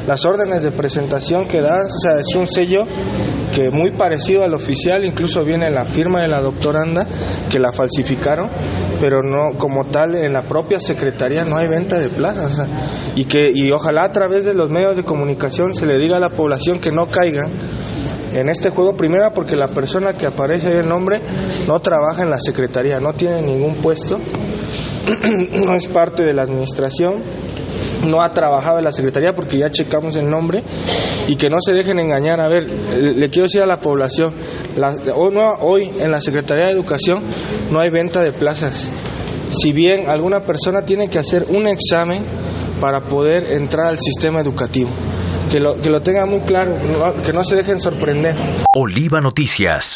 las órdenes de presentación que da, o sea, es un sello que muy parecido al oficial, incluso viene la firma de la doctoranda, que la falsificaron, pero no como tal en la propia secretaría no hay venta de plazas, o sea, y ojalá a través de los medios de comunicación se le diga a la población que no caiga en este juego, primero porque la persona que aparece ahí el nombre no trabaja en la secretaría, no tiene ningún puesto, no es parte de la administración, no ha trabajado en la secretaría porque ya checamos el nombre, y que no se dejen engañar. A ver, le quiero decir a la población, hoy en la Secretaría de Educación no hay venta de plazas. Si bien alguna persona tiene que hacer un examen para poder entrar al sistema educativo, que lo tenga muy claro, que no se dejen sorprender. Oliva Noticias.